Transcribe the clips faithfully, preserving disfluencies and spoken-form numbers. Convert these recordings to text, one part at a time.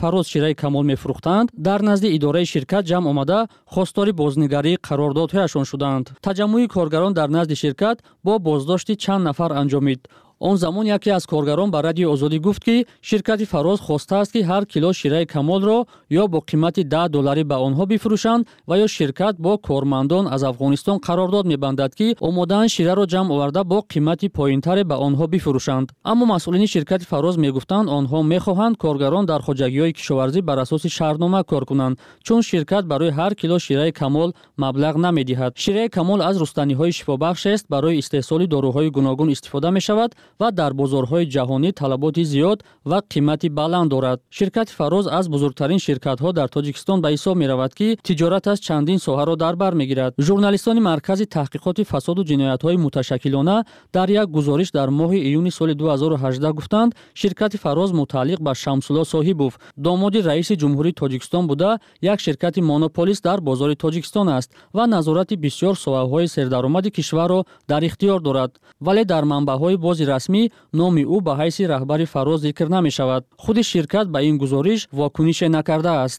фароз шираи камол мефурӯхтанд, дар назди идораи ширкат ҷамъ омада хостори бознигарии қарордодҳояшон шуданд. таҷаммӯи коргарон дар назди ширкат бо боздошти чанд нафар анҷомид. он замон яке аз коргарон ба Радиои Озодӣ гуфт, ки ширкати Фароз хостааст, ки ҳар кило шираи камолро ё бо қимати даҳ долларӣ ба онҳо бифурӯшанд ва ё ширкат бо кормандон аз Афғонистон қарордод мебандад, ки омодаанд шираро ҷамъ оварда бо қимати поинтаре ба онҳо бифурӯшанд. Аммо масъулини ширкати Фароз мегуфтанд, онҳо мехоҳанд коргарон дар хоҷагиҳои кишоварзӣ бар асоси шаҳрнома кор кунанд, чун ширкат барои ҳар кило шираи камол маблағ намедиҳад. Шираи камол аз рустаниҳои шифобахшест, барои истеҳсоли доруҳои гуногун истифода мешавад ва дар бозорҳои ҷаҳонӣ талаботи зиёд ва қимати баланд дорад. Ширкати Фароз аз бузургтарин ширкатҳо дар Тоҷикистон ба ҳисоб меравад, ки тиҷораташ чандин соҳаро дар бар мегирад. Журналистони Маркази таҳқиқоти фасоду ҷиноятҳои муташаккилона дар як гузориш дар моҳи июни соли ду ҳазору ҳаждаҳ гуфтанд, ширкати Фароз мутааллиқ ба Шамсулло Соҳибов, домоди раиси ҷумҳурии Тоҷикистон буда, як ширкати монополист дар бозори Тоҷикистон аст ва назорати бисёр соҳаҳои сердаромади кишварро дар ихтиёр дорад. Вале дар манбаъҳои бози расмӣ номи ӯ ба ҳайси раҳбари Фароз зикр намешавад. худи ширкат ба ин гузориш вокунише накардааст.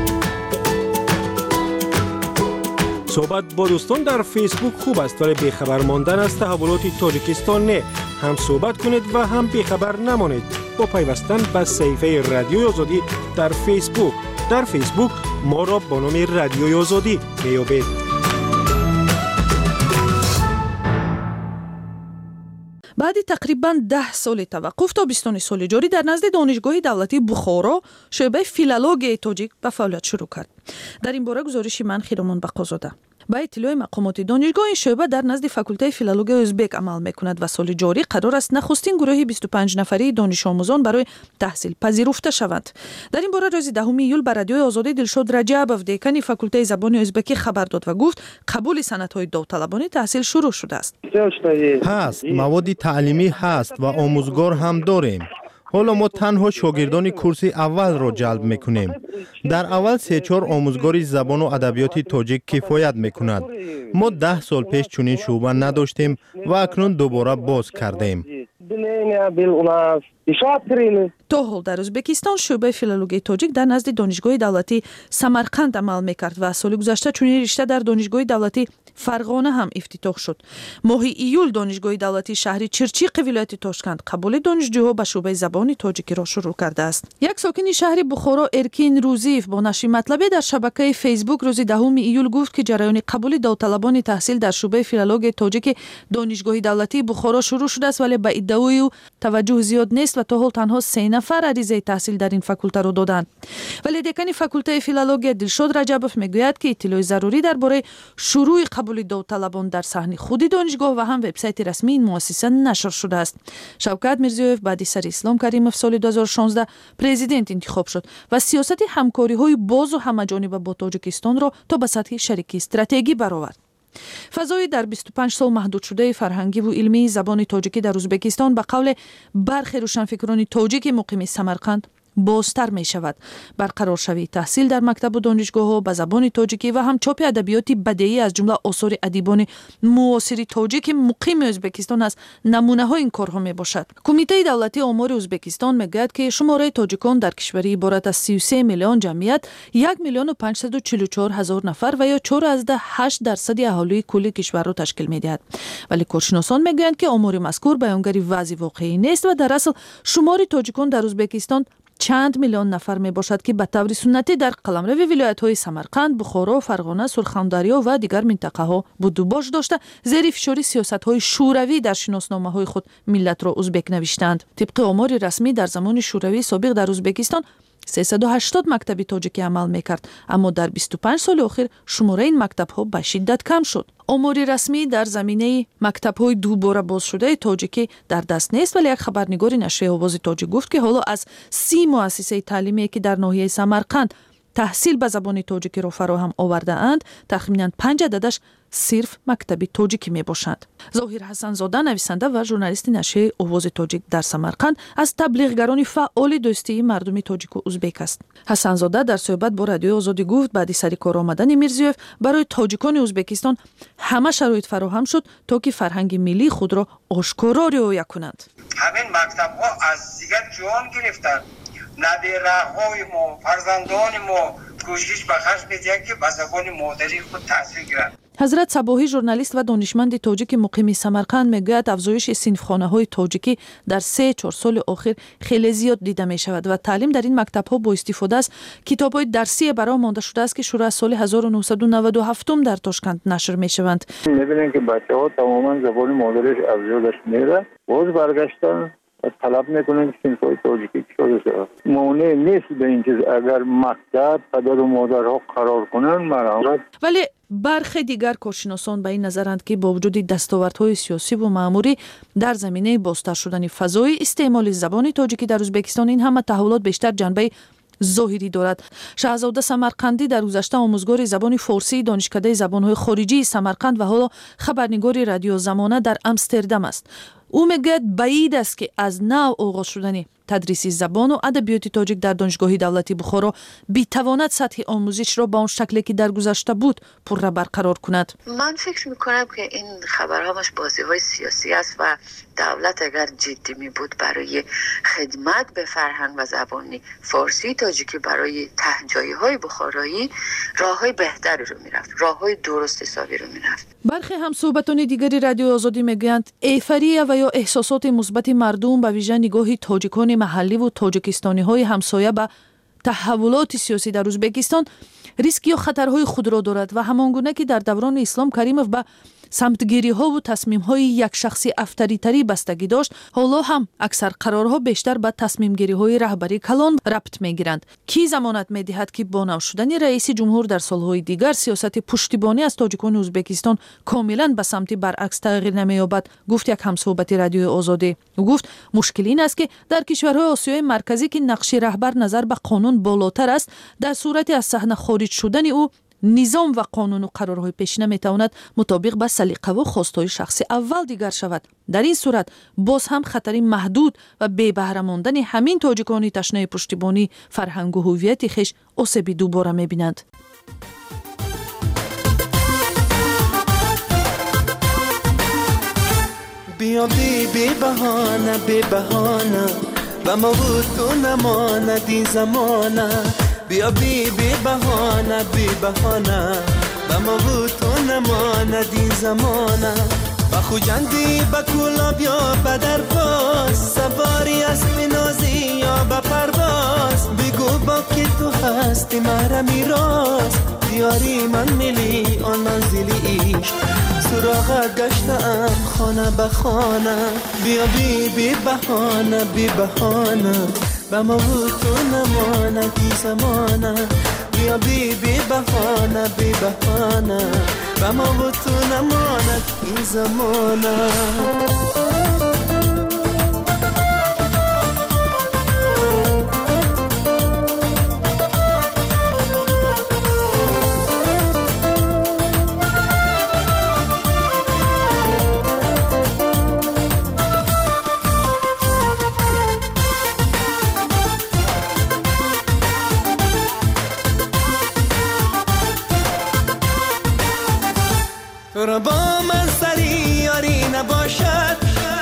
صحبت با دوستان در فیسبوک خوب است، ولی بیخبر ماندن از تحولات تاجیکستان نه. هم صحبت کنید و هم بیخبر نمانید با پیوستن به صفحه رادیوی آزادی در فیسبوک. در فیسبوک ما را با نام رادیوی آزادی میابید. بعد تقریبا ده سال توقف تابستان سال جاری در نزد دانشگاه دولتی بخارا شعبه فیلولوژی تاجیک به فعالیت شروع کرد. در این باره گزارش من خیرمان بقازاده. با اطلاع مقامات دانشگاه این شعبه در نزد فاکولته فیلولوژی ازبک عمل میکند و سال جاری قرار است نخستین گروه بیست و پنج نفری دانش آموزان برای تحصیل پذیرفته شوند. در این باره روز دهم ایول بر رادیوی آزادی دلشاد رجبوف دکان فاکولته زبان ازبکی خبر داد و گفت قبول سندهای داوطلبانه تحصیل شروع شده است. هست، مواد تعلیمی هست و آموزگار هم داریم. حالا ما تنها شاگردان کورس اول را جلب میکنیم. در اول سه چهار آموزگار زبان و ادبیات تاجیک کفایت میکند. ما ده سال پیش چنین شعبه نداشتیم و اکنون دوباره باز کردیم. تا حال در ازبکستان شعبه فیلولوژی تاجیک در نزد دانشگاه دولتی سمرقند عمل میکرد و سال گذشته چنین رشته در دانشگاه دولتی فرغانه هم افتتاح شد. ماه ایول دانشگاه دولتی شهر چرچیق ولایت تاشکند قبول دانشجوها به شعبه زبان تاجیکی را شروع کرده است. یک ساکن شهر بخارا ارکین روزیف با نشر مطلبی در شبکه فیسبوک روز دهم ایول گفت که جریان قبول داوطلبان تحصیل در شعبه فیلولوژی تاجیک دانشگاه دولتی بخارا شروع شده است، ولی به ادعای او توجه زیاد نیست و تا حال تنها سه نفر عریضه تحصیل در این فاکولته را دادند. ولی دکان فاکولته فیلولوژی دلشاد رجبوف میگوید که اطلاع ضروری درباره شروع قبول داوطلبان در صحن خود دانشگاه و هم وبسایت رسمی این مؤسسه نشر شده است. شوکت میرزیوف بعد سر اسلام کریموف سال دو هزار و شانزده پرزیدنت انتخاب شد و سیاست همکاری های باز و همه‌جانبه با تاجیکستان را تا به سطح شریکی استراتژی برآورد. فضای در بیست و پنج سال محدود شده فرهنگی و علمی زبان تاجیکی در ازبکستان به قول برخی روشنفکران تاجیک مقیم سمرقند بازتر می شود. برقرار شوی تحصیل در مکتب و دانشگاه ها به زبان تاجیکی و هم چاپ ادبیاتی بدیعی از جمله آثار ادیبان معاصر تاجیک مقیم ازبکستان از نمونه های این کارها می باشد. کمیته دولتی آمار ازبکستان میگوید که شماره تاجیکان در کشوری عبارت از سی و سه میلیون جمعیت یک میلیون و پانصد و چهل و چهار هزار نفر و یا چهار از ده هشت درصد اهالی کل کشور را تشکیل میدهد. ولی کارشناسان میگویند که آمار مذکور بیانگر وضع واقعی نیست و در اصل شمار تاجیکان در ازبکستان چند میلیون نفر می باشد که به طور سنتی در قلمرو ولایت‌های سمرقند، بخارا، فرغانه، سرخندریا و دیگر منطقه‌ها بود و باش داشته زیر فشار سیاست‌های شوروی در شناسنامه‌های خود ملت را ازبک نوشتند. طبق آمار رسمی در زمان شوروی سابق در ازبکستان سیصد و هشتاد مکتب تاجیکی عمل میکرد، اما در بیست و پنج سال اخیر شماره این مکتب‌ها به شدت کم شد. آمار رسمی در زمینه مکتب‌های دوباره باز شده تاجیکی در دست نیست، ولی یک خبرنگار نشریه آواز تاجیک گفت که حالا از سی مؤسسه تعلیمی که در ناحیه سمرقند تحصیل به زبان تاجیکی را فراهم آورده اند، تخمیناً پنج عددش صرف مکتب تاجیکی می باشند. ظاهر حسن زاده نویسنده و ژورنالیست نشریه آواز تاجیک در سمرقند از تبلیغگران فعال دوستی مردم تاجیک و ازبک است. حسن زاده در صحبت با رادیو آزادی گفت بعد سر کار آمدن میرزیوف برای تاجیکان ازبکستان همه شرایط فراهم شد تا که فرهنگ ملی خود را آشکارا رعایت کنند. همین مکتب‌ها از دیگر جان گرفتند نبیره‌های ما فرزندان ما کوشش به خرج می‌دهند که به زبان مادری خود تحصیل گیرند. حضرت صباحی ژورنالیست و دانشمند تاجیک مقیم سمرقند میگوید افزایش صنفخانه‌های تاجیکی در سه چهار سال اخیر خیلی زیاد دیده می شود و تعلیم در این مکتب‌ها با استفاده از کتاب‌های درسی برای مانده شده است که شروع از سال هزار و نهصد و نود و هفت در تاشکند نشر می‌شوند. می‌بینید که بچه‌ها تماما زبان مادریش از یادش میره، باز برگشتن طلب میکنن که صنف‌های تاجیکی شده شود. مانع نیست به این چیز اگر مکتب پدر و مادرها قرار کنن مرامت. ولی برخی دیگر کارشناسان به این نظرند که با وجود دستاوردهای سیاسی و مأموری در زمینه بازتر شدن فضای استعمال زبان تاجیکی در ازبکستان، این همه تحولات بیشتر جنبه ظاهری دارد. شهزاده سمرقندی در گذشته آموزگار زبان فارسی دانشکده زبان‌های خارجی سمرقند و حالا خبرنگار رادیو زمانه در آمستردام است. او میگوید بعید است که از نو آغاز شدن تدریس زبان و ادبیات تاجیک در دانشگاه دولتی بخارا بتواند سطح آموزش را با اون شکلی که در گذشته بود پر را برقرار کند. من فکر میکنم که این خبرهامش بازی های سیاسی است و دولت اگر جدی می بود برای خدمت به فرهنگ و زبانی فارسی تاجیکی برای تهجایی های بخارایی راه های بهتری رو میرفت، راه های درست حسابی رو میرفت. برخی هم صحبتان دیگری رادیو آزادی میگویند ایفریه و یا احساسات مثبت مردم به ویژه نگاه تاجیکان محلی و تاجیکستانی های همسایه به تحولات سیاسی در ازبکستان ریسک یا خطرهای خود را دارد و همانگونه که در دوران اسلام کریمov به سمتگیری ها و تصمیم های یک شخصی افطریتری بستگی داشت، حالا هم اکثر قرارها بیشتر به تصمیم گیری های رهبری کلان ربط می گیرند. کی ضمانت می دهد که با نو شدن رئیس جمهور در سالهای دیگر سیاست پشتیبانی از تاجیکان ازبکستان کاملا به سمت برعکس تغییر نمی یابد؟ گفت یک همصحبت رادیو آزادی. او گفت مشکل این است که در کشورهای آسیای مرکزی که نقش رهبر نظر به قانون بالاتر است، در صورت از صحنه خارج شدن او نظام و قانون و قرارهای پیشینه میتواند مطابق با سلیقه و خواستهای شخصی اول دیگر شود. در این صورت باز هم خطری محدود و بی بهره ماندن همین تاجیکانی تشنه پشتیبانی فرهنگ و هویت خویش آسیبی دوباره میبینند. بیا بی بی بهانه بی بهانه و ما بود تو نماند این زمانه. بیا بی بی بهانه بی بهانه و ما بود تو نماند این زمانه. با خوجندی با کولا بیا با در پاس سواری اسب نازی یا با پرواز. بگو با که تو هستی مرا میراز دیاری من ملی آن منزلی عشق سراغت گشتم خانه به خانه. بیا بی بی بهانه بی بهانه و ما بود تو نماند این زمانه. بیا بی بی بهانه بی بهانه و ما بود تو نماند این زمانه. تو با من سری یاری نباشد،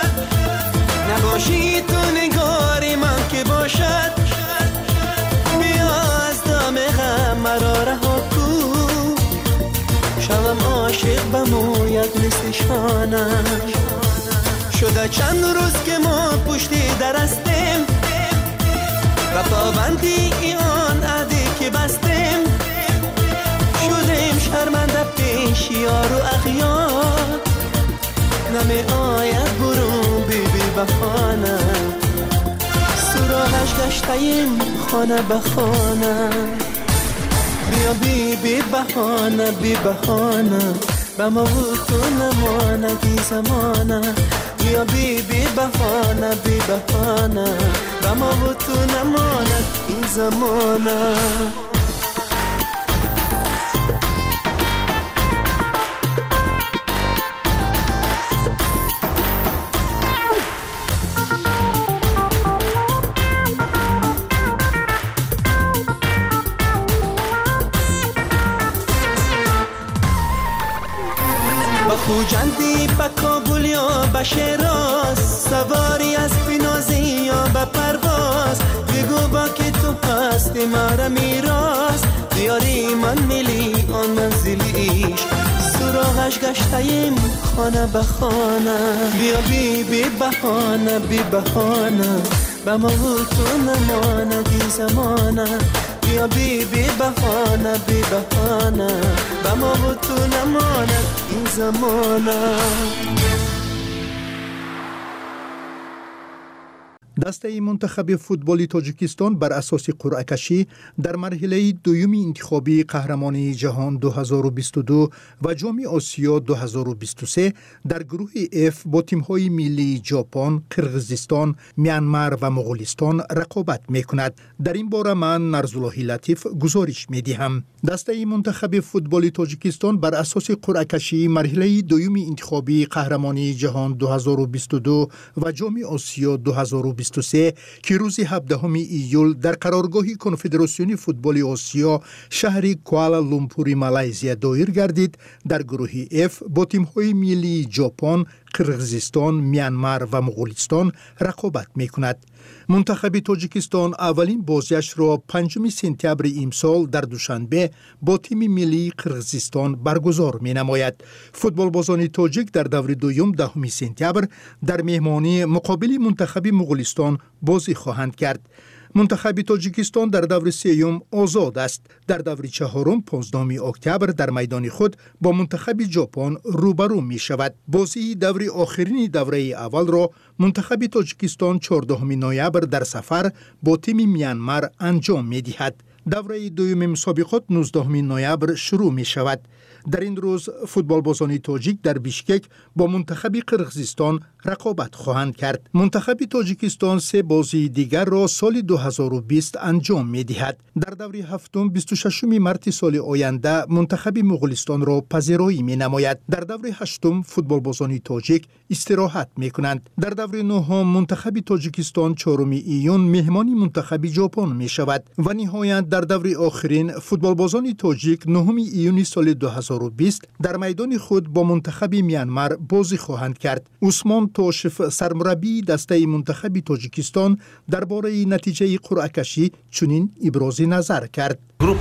نباشی تو نگاری من که باشد. بیا از دام غم مرا رها کو شوم عاشق بموید مثل شانم. شده چند روز که ما پشتی درستیم و پابندی آن عهدی که بستیم. شدیم شرمنده پیش یار و اغیار نمی آید برون بی بی بخانه. سراغش گشتیم خانه به خانه. بیا بی بی بهانه بی بهانه و ما بود تو نماند این زمانه. بیا بی بی بهانه بی بهانه و ما بود تو نماند این زمانه. خوجندی با کابل یا با شیراز سواری از بینازی یا با پرواز. بگو با که هستی مرا میراست دیاری من ملی آن منزلیش سراغش گشتیم خانه به خانه بیا بی بی بهانه بی بهانه به ما تو نمانه دی زمانه بیا بی بی بهانه بی بهانه به ما تو نمانه این زمانه. دسته منتخب فوتبال تاجیکستان بر اساس قرعه کشی در مرحله دوم انتخابی قهرمانی جهان دو هزار و بیست و دو و جام آسیا دو هزار و بیست و سه در گروه اف با تیم‌های ملی ژاپن، قرقیزستان، میانمار و مغولستان رقابت می‌کند. در این باره من نرزالله لطیف گزارش می‌دهم. دسته منتخب فوتبال تاجیکستان بر اساس قرعه کشی مرحله دوم انتخابی قهرمانی جهان دو هزار و بیست و دو و جام آسیا دو هزار و بیست و سه که روز هفدهم ایول در قرارگاه کنفدراسیون فوتبال آسیا شهر کوالالامپور مالزی دایر گردید، در گروه اف با تیم‌های ملی ژاپن، قرقیزستان، میانمار و مغولستان رقابت می‌کند. منتخب تاجیکستان اولین بازیش را پنجم سپتامبر امسال در دوشنبه با تیم ملی قرقیزستان برگزار می‌نماید. فوتبالبازان تاجیک در دور دوم دهم سپتامبر در مهمانی مقابل منتخب مغولستان بازی خواهند کرد. منتخب تاجیکستان در دور سیوم آزاد است. در دور چهارم پانزدهم اکتبر در میدان خود با منتخب ژاپن روبرو می شود. بازی دور آخرین دوره اول را منتخب تاجیکستان چهاردهم نوامبر در سفر با تیم میانمار انجام می دهد. دوره دوم مسابقات نوزدهم نوامبر شروع می شود. در این روز فوتبالبازان تاجیک در بیشکک با منتخب قرقیزستان رقابت خواهند کرد. منتخب تاجیکستان سه بازی دیگر را سال دو هزار و بیست انجام می دهد. در دور هفتم بیست و ششم مارس سال آینده منتخب مغولستان را پذیرایی می نماید. در دور هشتم فوتبالبازان تاجیک استراحت می کنند. در دور نهم منتخب تاجیکستان چهارم ایون مهمان منتخب ژاپن می شود و نهایت در دور آخرین فوتبالبازان تاجیک نهم ایون سال دو هزار و بیست در میدان خود با منتخب میانمار بازی خواهند کرد. عثمان توشف سرمربی دسته منتخب تاجیکستان درباره نتیجه قرعه کشی چنین ابراز نظر کرد.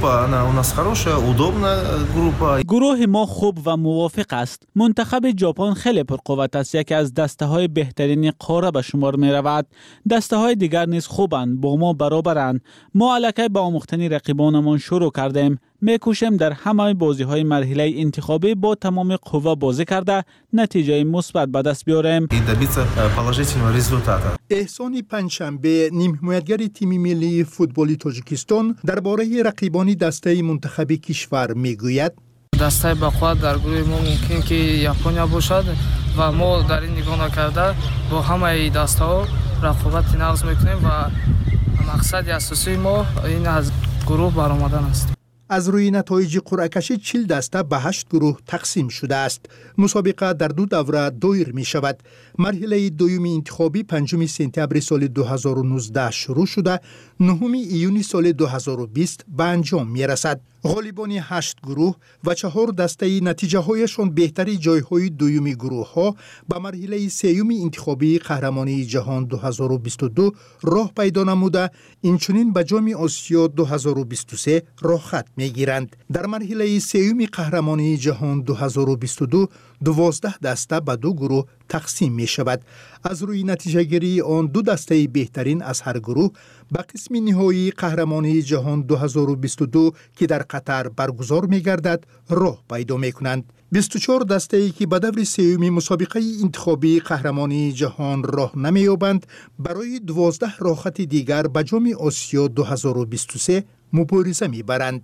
گروه ما خوب و موافق است. منتخب ژاپن خیلی پرقوت است، یکی از دسته های بهترین قاره به شمار می رود. دسته های دیگر نیز خوبند، با ما برابرند. ما الکی با آموختن رقیبانمان شروع کردیم. میکوشیم در همه بازی های مرحله انتخابی با تمام قوه بازی کرده نتیجه مثبت به دست بیاریم. احسان پنجشنبه نیم حمایتگر تیم ملی فوتبال تاجیکستان درباره رقیبان دسته منتخب کشور میگوید. دسته بقوت در گروه ما ممکن که ژاپن باشد و ما در این نگاه نکرده با همه دسته ها رقابت نقض میکنیم و مقصد اساسی ما این از گروه برآمدن است. از روی نتایج قرعه کشی چهل دسته به هشت گروه تقسیم شده است. مسابقه در دو دوره دایر می شود. مرحله دوم انتخابی پنجم سپتامبر سال دو هزار و نوزده شروع شده، نهم ایون سال دو هزار و بیست به انجام می رسد. غالبان هشت گروه و چهار دسته نتیجه هایشان بهتری جایهای دوم گروه ها به مرحله سیوم انتخابی قهرمانی جهان دو هزار و بیست و دو راه پیدا نموده، اینچنین به جام آسیا دو هزار و بیست و سه راه خط می گیرند. در مرحله سیوم قهرمانی جهان دو هزار و بیست و دو دوازده دسته به دو گروه تقسیم می شود. از روی نتیجه گیری آن دو دسته بهترین از هر گروه به قسم نهایی قهرمانی جهان دو هزار و بیست و دو که در قطر برگزار می گردد راه پیدا می کنند. بیست و چهار دسته ای که به دور سیوم مسابقه انتخابی قهرمانی جهان راه نمی یابند برای دوازده راه خط دیگر به جام آسیا دو هزار و بیست و سه مبارزه می برند.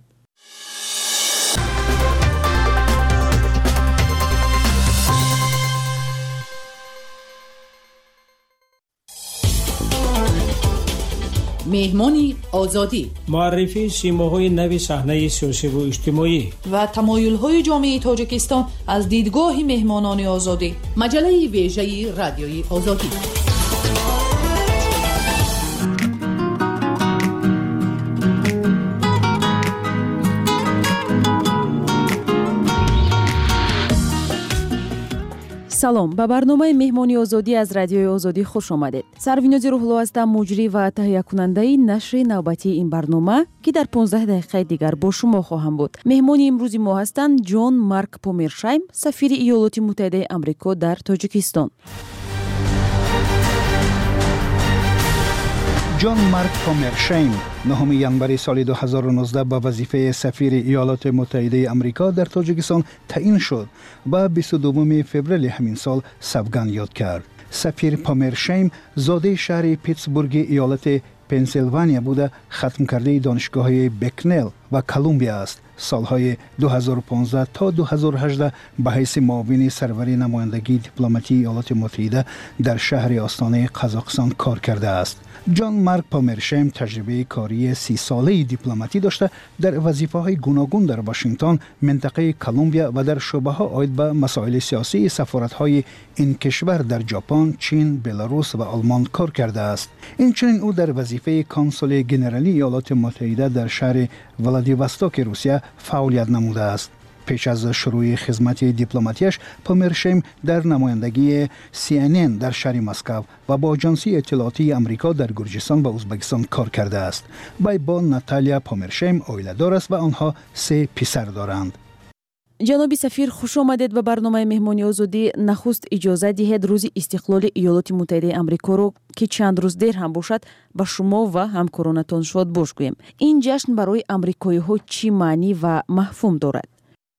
مهمانی آزادی، معرفی سیماهای نوی صحنه سیاسی و اجتماعی و تمایل‌های جامعه تاجیکستان از دیدگاه مهمانان آزادی. مجله ویژه رادیوی آزادی. салом, ба барномаи меҳмони озодӣ аз радиои озодӣ хуш омадед. Сарвинози рӯҳулло ҳастам, муҷрӣ ва таҳиякунандаи нашри навбатии ин барнома, ки дар понздаҳ дақиқаи дигар бо шумо хоҳам буд. меҳмони имрӯзи мо ҳастанд Ҷон Марк Помершайм, сафири Иёлоти Муттаҳидаи Амрико дар Тоҷикистон. ҷон Марк Помершайм нӯҳуми январи соли ду ҳазору нуздаҳ ба вазифаи сафири Иёлоти Муттаҳидаи Амрико дар Тоҷикистон таъин шуд ва бисту дуввуми феврали ҳамин сол савган ёд кард. Сафир Помершайм зодаи шаҳри Питтсбурги иёлати Пенсилвания буда хатмкардаи донишгоҳҳои Бекнел ва Колумбия аст. солҳои ду ҳазору понздаҳ то ду ҳазору ҳаждаҳ ба ҳайси муовини сарвари намояндагии дипломатии Иёлоти Муттаҳида дар шаҳри остонаи Қазоқистон кор кардааст. ҷон Марк Помершайм таҷрибаи кории си солаи дипломатӣ дошта дар вазифаҳои гуногун дар Вашингтон, минтақаи Колумбия ва дар шӯъбаҳо оид ба масоили сиёсии сафоратҳои ин кишвар дар Ҷопон, Чин, Беларус ва Олмон кор кардааст. Инчунин ӯ дар вазифаи консули генералии Иёлоти Муттаҳида дар шаҳри Владивостоки Русия фаъолият намудааст. пеш аз шурӯи хизмати дипломатияш, Помершайм дар намояндагии си эн эн дар шаҳри Москав ва бо Аҷонсии иттилоотии Амрико дар Гурҷистон ва Узбекистон кор кардааст. Вай бо Наталия Помершайм оиладор аст ва онҳо се писар доранд. ҷаноби сафир, хуш омадед ба барномаи меҳмони озодӣ. Нахуст иҷоза диҳед рӯзи истиқлоли Иёлоти Муттаҳидаи Амрикоро, ки чанд рӯз дер ҳам бошад, ба шумо ва ҳамкоронатон шодбош гӯем. Ин ҷашн барои амрикоиҳо чӣ маънӣ ва мафҳум дорад?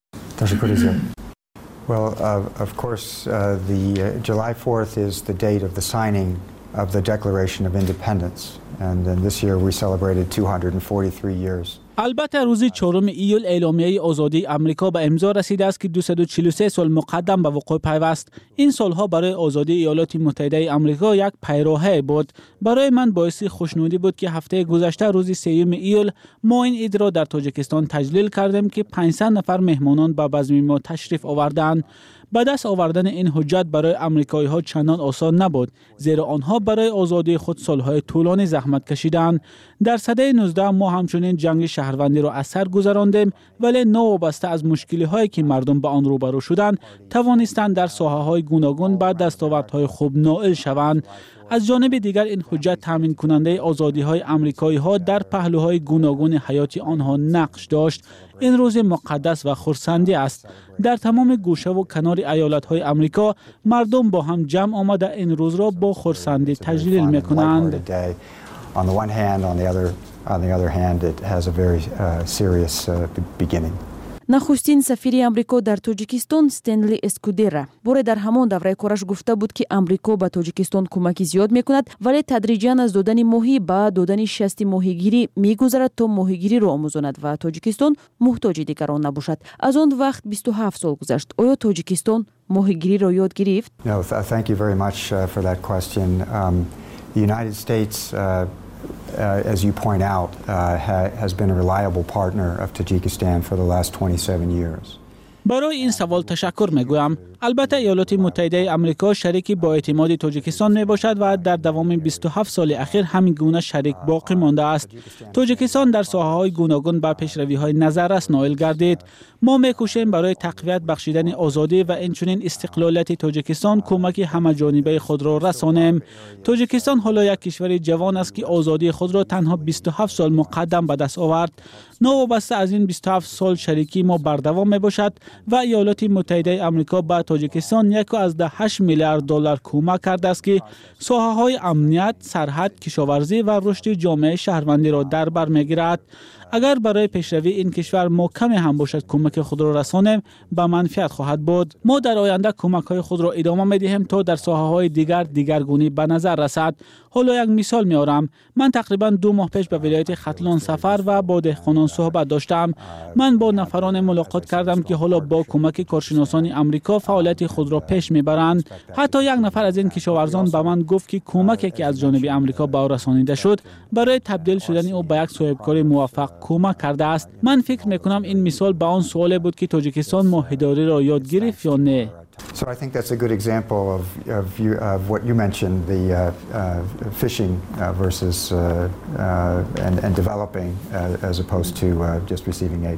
Well, uh, of course, uh, the uh, July fourth is the date of the signing of the Declaration of Independence, and then this year we celebrated two hundred forty-three years. البته روز چهارم ایول اعلامیه آزادی آمریکا به امضا رسیده است که دویست و چهل و سه سال مقدم به وقوع پیوست. این سالها برای آزادی ایالات متحده آمریکا یک پیراهه بود. برای من باعث خوشنودی بود که هفته گذشته روز سوم ایول ما این عید را در تاجیکستان تجلیل کردیم که پانصد نفر مهمانان به بزم ما تشریف آوردند. به دست آوردن این حجت برای آمریکایی ها چندان آسان نبود، زیرا آنها برای آزادی خود سالهای طولانی زحمت کشیدند. در سده نوزده ما همچنین جنگ شهروندی را از سر گذراندیم، ولی نوابسته از مشکلی هایی که مردم به آن روبرو شدند توانستند در ساحه های گوناگون به دستاوردهای خوب نائل شوند. از جانب دیگر این حجت تامین کننده آزادی های آمریکایی ها در پهلوهای گوناگون حیات آنها نقش داشت. این روز مقدس و خرسندی است. در تمام گوشه و کنار ایالت های آمریکا مردم با هم جمع آمده این روز را با خرسندی تجلیل میکنند. On the one hand, on the other, on the other hand, it has a very uh, serious uh, beginning. нахустин сафири амрико дар Тоҷикистон Стенли Эскудера боре дар ҳамон давраи кораш гуфта буд, ки амрико ба Тоҷикистон кӯмаки зиёд мекунад, вале тадриҷан аз додани моҳӣ ба додани шасти моҳигирӣ мегузарад, то моҳигириро омӯзонад ва Тоҷикистон муҳтоҷи дигарон набошад. аз он вақт бисту ҳафт сол гузашт. оё Тоҷикистон моҳигириро ёд гирифт? No, thank you very much uh, for that question. Um, the United States uh, Uh, as you point out, uh, ha has been a reliable partner of Tajikistan for the last twenty-seven years. برای این سوال تشکر میگویم. البته ایالات متحده آمریکا شریکی با اعتماد تاجیکستان می باشد و در دوام بیست و هفت سال اخیر همین گونه شریک باقی مانده است. تاجیکستان در ساحه‌های گوناگون به پیشروی‌های نظررس نائل گردید. ما می‌کوشیم برای تقویت بخشیدن آزادی و اینچنین استقلالیت تاجیکستان کمک همه‌جانبه خود را رسانیم. تاجیکستان حالا یک کشور جوان است که آزادی خود را تنها بیست و هفت سال مقدم به دست آورد. نوابسته از این بیست و هفت سال شریکی ما بردوام میباشد و ایالات متحده آمریکا به تاجیکستان یک از ده هشت میلیارد دلار کمک کرده است که ساحه‌های امنیت، سرحد، کشاورزی و رشد جامعه شهروندی را در بر میگیرد. اگر برای پیشروی این کشور ما کمی هم باشد کمک خود را رسانیم، به منفعت خواهد بود. ما در آینده کمک‌های خود را ادامه می‌دهیم تا در ساحه‌های دیگر دیگرگونی به نظر رسد. حالا یک مثال می‌آورم. من تقریبا دو ماه پیش به ولایت ختلان سفر و با دهقانان صحبت داشتم. من با نفران ملاقات کردم که حالا با کمک کارشناسان آمریکا فعالیت خود را پیش می‌برند. حتی یک نفر از این کشاورزان به من گفت که کمکی که از جانب آمریکا به او رسانیده شد برای تبدیل شدن او به یک صاحبکار موفق کمک کرده است. من فکر میکنم این مثال به آن سوال بود که تاجیکستان ماهیداری را یاد گرفت یا نه. So I think that's a good example of, of, you, of what you mentioned, the uh, uh, fishing uh, versus uh, uh, and, and developing uh, as opposed to uh, just receiving aid.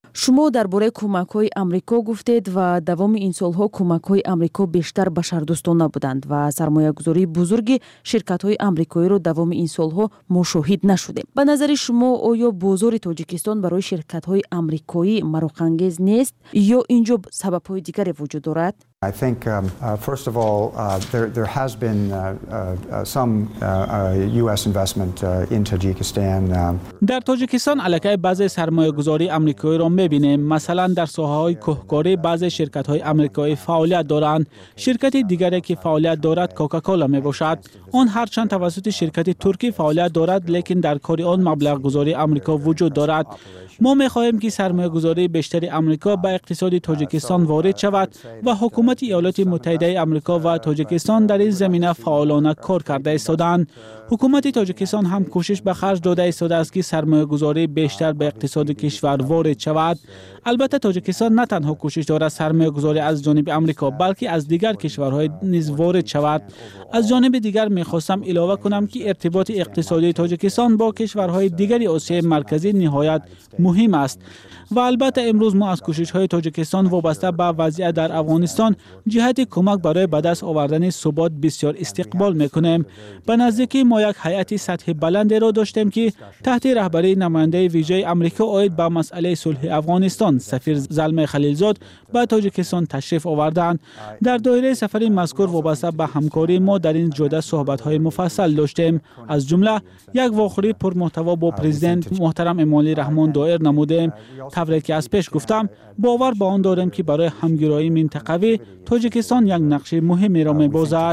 шумо дар бораи кӯмакҳои амрико гуфтед ва давоми ин солҳо кӯмакҳои амрико бештар башардӯстона буданд ва сармоягузории бузурги ширкатҳои амрикоиро давоми ин солҳо мо шоҳид нашудем. ба назари шумо оё бозори тоҷикистон барои ширкатҳои амрикоӣ мароқангез нест ё ин ҷо сабабҳои дигаре вуҷуд дорад? I think, um, uh, first of all, uh, there, there has been uh, uh, some uh, uh, U S investment uh, in Tajikistan. Um. در تاجیکستان علاقه بعضی سرمایه‌گذاری آمریکایی را می‌بینیم. مثلا در ساحه‌های کوهکاری بعضی شرکت‌های آمریکایی فعالیت دارند. شرکت دیگری که فعالیت دارد کوکاکولا میباشد. آن هرچند توسط شرکت ترکی فعالیت دارد، لیکن در کار آن مبلغ گذاری آمریکا وجود دارد. ما می‌خواهیم که سرمایه‌گذاری بیشتری آمریکا به اقتصاد تاجیکستان وارد شود و حکومت ایالات متحده آمریکا و تاجیکستان در این زمینه فعالانه کار کرده ایستادند. حکومت تاجیکستان هم کوشش به خرج داده ایستاده است که سرمایه‌گذاری بیشتر به اقتصاد کشور وارد شود. البته تاجیکستان نه تنها کوشش دارد سرمایه‌گذاری از جانب آمریکا بلکه از دیگر کشورهای نیز وارد شود. از جانب دیگر می‌خواستم علاوه کنم که ارتباط اقتصادی تاجیکستان با کشورهای دیگر آسیای مرکزی نهایت مهم است و البته امروز ما از کوشش‌های تاجیکستان وابسته به وضعیت در افغانستان جهت کمک برای به دست آوردن ثبات بسیار استقبال می‌کنیم. به نزدیکی ما یک هیئت سطح بلند را داشتیم که تحت رهبری نماینده ویژه آمریکا عاید به مسئله صلح افغانستان سفیر زلمه خلیلزاد به تاجیکستان تشریف آوردند. در دایره سفر مذکور وابسته به همکاری ما در این جلسه صحبت‌های مفصل داشتیم. از جمله یک واخوری پرمحتوا با پرزیدنت محترم امالی رحمان دایر نمودیم. طوری که از پیش گفتم باور به آن داریم که برای همگرایی منطقوی تاجیکستان یک نقش مهمی را می‌بازد.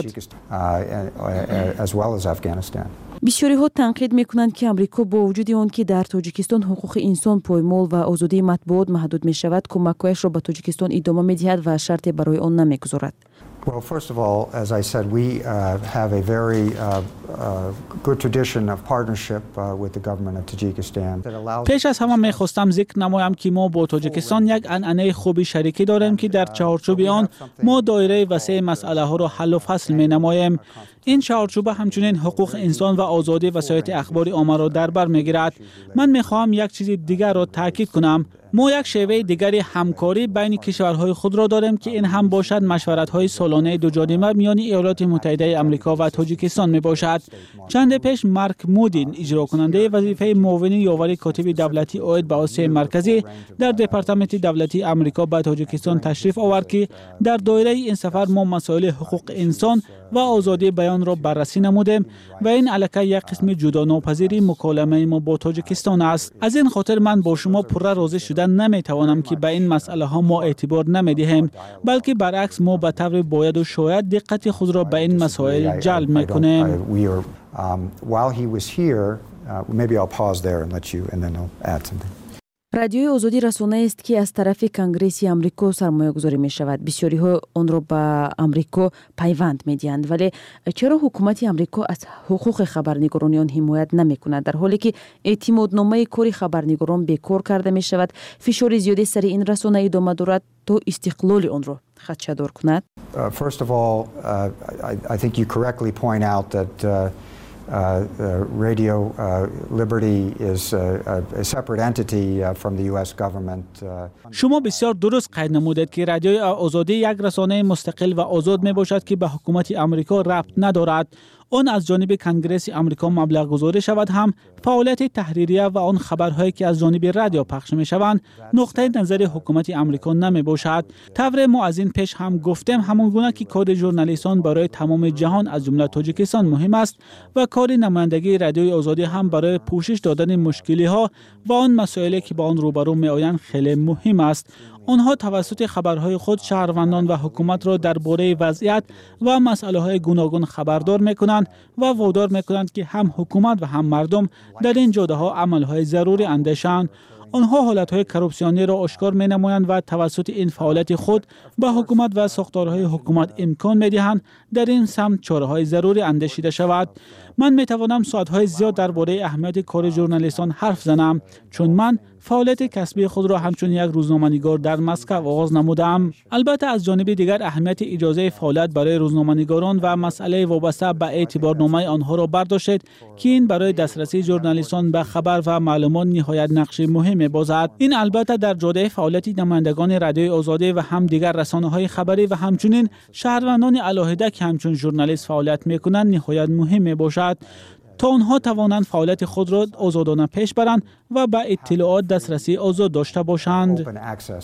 بسیاری ها تنقید میکنند که امریکا با وجود آن که در تاجیکستان حقوق انسان پایمال و آزادی مطبوعات محدود می شود، کمک‌هایش را به تاجیکستان ادامه می‌دهد و شرطی برای آن نمی‌گذارد. Well, first of all, as I said, we uh, have a very uh, uh, good tradition of partnership uh, with the government of Tajikistan that allows. پیش از همه می‌خواستم ذکر نمایم که ما با تاجیکستان یک عنعنه خوبی شریکی داریم که در چهارچوب آن ما دایره وسیع مسئله ها را حل و فصل می‌نماییم. این چهارچوب همچنین حقوق انسان و آزادی وسایط اخباری عامه را در بر می‌گیرد. من می‌خواهم یک چیز دیگر را تاکید کنم. ما یک شیوه دیگری همکاری بین کشورهای خود را داریم که این هم باشد مشورت‌های سالانه دو جانبه میان ایالات متحده آمریکا و تاجیکستان میباشد. چند پیش مارک مودین اجرا کننده وظیفه معاون یاور کاتب دولتی عاید به آسیای مرکزی در دپارتمان دولتی آمریکا به تاجیکستان تشریف آورد که در دایره این سفر ما مسائل حقوق انسان و آزادی بیان را بررسی نمودیم و این علاقه یک قسم جدا ناپذیری مکالمه ما با تاجیکستان است. از این خاطر من با شما پره راضی شدن نمیتوانم که به این مسئله ها ما اعتبار نمیدهیم، بلکه برعکس ما به طور باید و شاید دقت خود را به این مسائل جلب میکنیم. رادیوی آزادی رسانه است که از طرف کنگرسی آمریکا سرمایه گذاری می شود. بسیاری ها آن را به آمریکا پیوند می دهند، ولی چرا حکومت آمریکا از حقوق خبرنگاران حمایت نمی کند در حالی که اعتمادنامه کاری خبرنگاران بیکار کرده می شود؟ فشار زیادی سر این رسانه ادامه دارد تا استقلال آن را خدشه‌دار کند. Uh, first of all, uh, I, I think you correctly point out that uh, Uh, uh, Radio uh, Liberty is uh, a separate entity uh, from the U S government. Uh. شما بسیار درست قید نمودید که رادیوی آزادی یک رسانه مستقل و آزاد می باشد که به حکومت آمریکا ربط ندارد. آن از جانب کنگرس آمریکا مبلغ گذاری شود هم فعالیت تحریریه و آن خبرهایی که از جانب رادیو پخش می شوند نقطه نظر حکومت آمریکا نمی باشد. طور ما از این پیش هم گفتیم همان گونه که کار ژورنالیستان برای تمام جهان از جمله تاجیکستان مهم است و کار نمایندگی رادیوی آزادی هم برای پوشش دادن مشکلی ها و آن مسائلی که با آن روبرو می آیند خیلی مهم است. آنها توسط خبرهای خود شهروندان و حکومت را درباره وضعیت و مسائل های گوناگون خبردار میکنند و وادار میکنند که هم حکومت و هم مردم در این جاده ها عمل های ضروری اندیشند. آنها حالت های کروپسیونی را آشکار می نمایند و توسط این فعالیت خود به حکومت و ساختارهای حکومت امکان می دهند در این سمت چاره های ضروری اندیشیده شود. من می توانم ساعت های زیاد درباره اهمیت کار ژورنالیستان حرف زنم، چون من فعالیت کسبی خود را همچون یک روزنامه‌نگار در مسکو آغاز نمودم. البته از جانب دیگر اهمیت اجازه فعالیت برای روزنامه‌نگاران و مسئله وابسته به اعتبارنامه آنها را برداشت که این برای دسترسی ژورنالیستان به خبر و معلومات نهایت نقش مهمی بازد. این البته در جاده فعالیت نمایندگان رادیوی آزادی و هم دیگر رسانه‌های خبری و همچنین شهروندان علاهده که همچون ژورنالیست فعالیت می‌کنند نهایت مهم باشد تا آنها توانند فعالیت خود را آزادانه پیش برند و به اطلاعات دسترسی آزاد داشته باشند.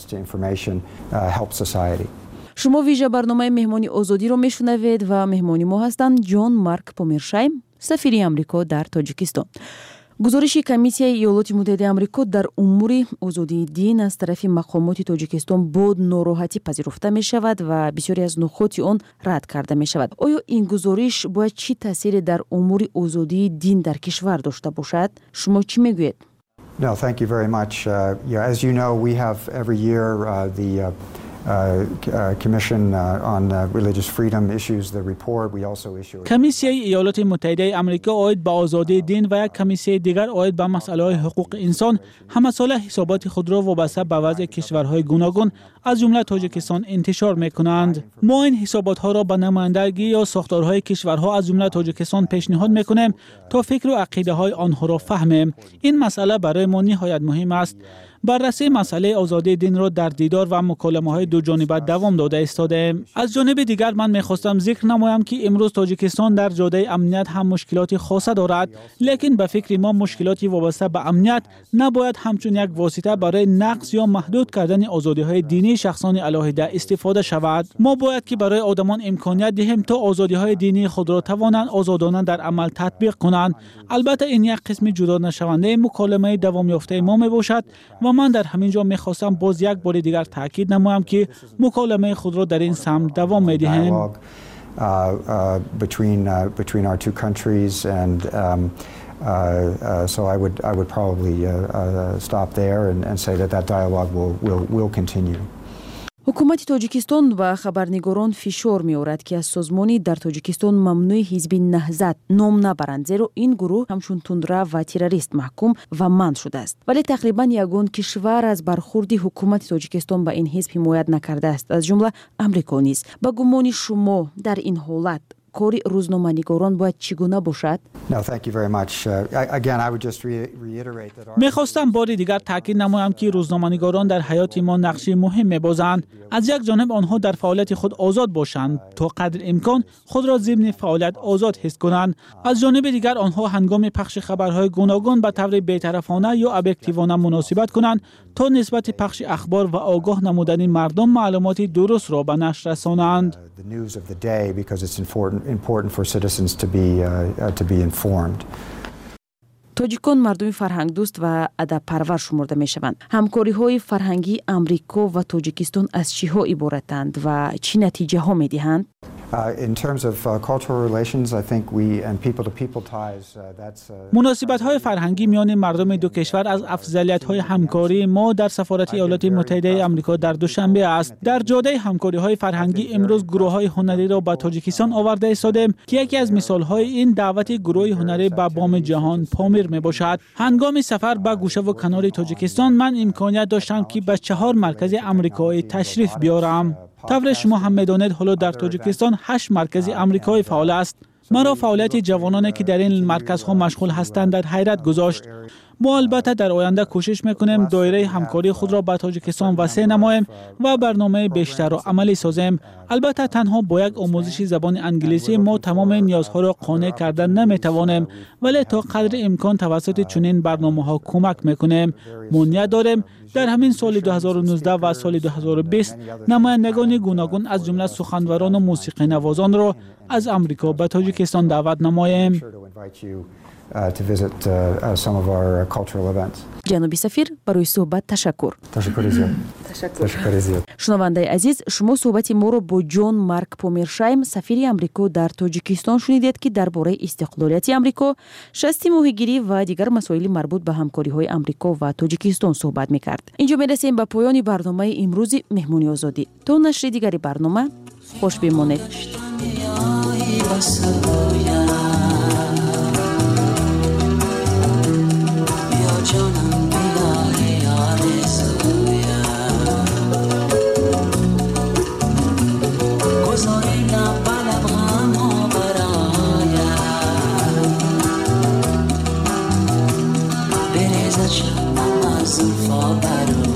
شما ویژه برنامه مهمانی آزادی رو میشنوید و مهمانی ما هستند جان مارک پومرشایم، سفیر آمریکا در تاجیکستان. گزارش کمیسیای ایالات متحده آمریکا در امور آزادی دین از طرف مقامات تاجیکستان با ناراحتی پذیرفته می شود و بسیاری از نکات آن رد کرده می شود. آیا این گزارش باید چی تاثیری در امور آزادی دین در کشور داشته باشد؟ شما چی میگویید؟ No, thank you very much. Uh, yeah, as you know, we have every year uh, the uh, Uh, uh, Commission uh, on uh, Religious Freedom issues the report. We also issue کمیسیای ایالات متحده آمریکا عاید به آزادی دین و یک کمیسیای دیگر عاید به مسائل حقوق انسان همه ساله حسابات خود را وابسته به وضع کشورهای گوناگون از جمله تاجیکستان انتشار می‌کنند. ما این حسابات ها را به نمایندگی یا ساختارهای کشورها از جمله تاجیکستان پیشنهاد می‌کنیم تا فکر و عقیده های آنها را فهمیم. این مسئله برای ما نهایت مهم است. بررسی مسئله آزادی دین را در دیدار و مکالمه‌های دو جانبه دوام داده ایستادیم. از جانب دیگر من می‌خواستم ذکر نمایم که امروز تاجیکستان در جاده امنیت هم مشکلات خاصه دارد، لیکن به فکر ما مشکلاتی وابسته به امنیت نباید همچون یک واسطه برای نقض یا محدود کردن آزادی‌های دینی شخصان علاهده استفاده شود. ما باید که برای آدمان امکانیت دهیم تا آزادی‌های دینی خود را توانند آزادانه در عمل تطبیق کنند. البته این یک قسم جدا نشونده مکالمه دوام یافته ما میباشد و من در همین جا میخواستم باز یک بار دیگر تاکید نمایم که مکالمه خود را در این سمت دوام میدهیم. between uh, between our two countries and um, uh, uh, so I would I would probably uh, uh, stop there and, and say that that dialogue will will will continue. حکومت تاجیکستان و خبرنگاران فشار می‌آورد که از سازمانی در تاجیکستان ممنوع حزب نهضت نام نبرند، زیرا این گروه همچون تندرو و تروریست محکوم و منع شده است. ولی تقریبا یگان کشور از برخورد حکومت تاجیکستان به این حزب حمایت نکرده است، از جمله آمریکا نیز. با گمان شما در این حالت کاری روزنامه‌نگاران باید چگونه باشد؟ میخواستم بار دیگر تاکید نمایم که روزنامه‌نگاران در حیات ما نقش مهم می‌بازند. از یک جانب آنها در فعالیت خود آزاد باشند تا قدر امکان خود را ضمن فعالیت آزاد حس کنند. از جانب دیگر آنها هنگام پخش خبرهای گوناگون به طور بی‌طرفانه یا ابجکتیوانه مناسبت کنند تا نسبت پخش اخبار و آگاه نمودن مردم معلومات درست را به نشر رسانند. important for citizens to be uh, uh, to be informed. تاجیکان مردم فرهنگ دوست و ادب پرور شمرده می شوند. همکاری های فرهنگی آمریکا و تاجیکستان از چی ها عبارتند و چی نتیجه ها می دهند؟ مناسبت های فرهنگی میان مردم دو کشور از افضلیت های همکاری ما در سفارت ایالات متحده آمریکا در دوشنبه است. در جاده همکاری های فرهنگی امروز گروه های هنری را به تاجیکستان آورده ایستادیم که یکی از مثال های این دعوت گروه هنری به بام جهان پامیر می باشد. هنگام سفر به گوشه و کنار تاجیکستان من امکانیت داشتم که به چهار مرکز آمریکایی تشریف بیارم. طور شما هم می‌دانید حالا در تاجیکستان هشت مرکز آمریکایی فعال است. مرا فعالیت جوانانی که در این مرکزها مشغول هستند در حیرت گذاشت. ما البته در آینده کوشش میکنیم دایره همکاری خود را به تاجیکستان وسیع نماییم و برنامه بیشتر و عملی سازیم. البته تنها با یک آموزش زبان انگلیسی ما تمام نیازها را قانع کردن نمیتوانیم، ولی تا قدر امکان توسط چنین برنامه‌ها کمک میکنیم. ما نیت داریم در همین سال دو هزار و نوزده و سال دو هزار و بیست نمایندگان گوناگون از جمله سخنوران و موسیقی نوازان را از آمریکا به تاجیکستان دعوت نماییم. Uh, to visit uh, uh, some of our uh, cultural events. جنابی سفیر برای صحبت تشکر. تشکر زیاد. تشکر زیاد. شنونده عزیز، شما صحبت ما رو با جان مارک پومرشایم سفیر آمریکا در تاجیکستان شنیدید که درباره استقلالیت آمریکا، شصت ماهیگیری و دیگر مسائل مربوط به همکاری‌های آمریکا و تاجیکستان صحبت می‌کرد. اینجا می‌رسیم به پایان برنامه امروز مهمونی آزادی. تا نشر دیگری برنامه خوش بمانید. جانم بیداری برو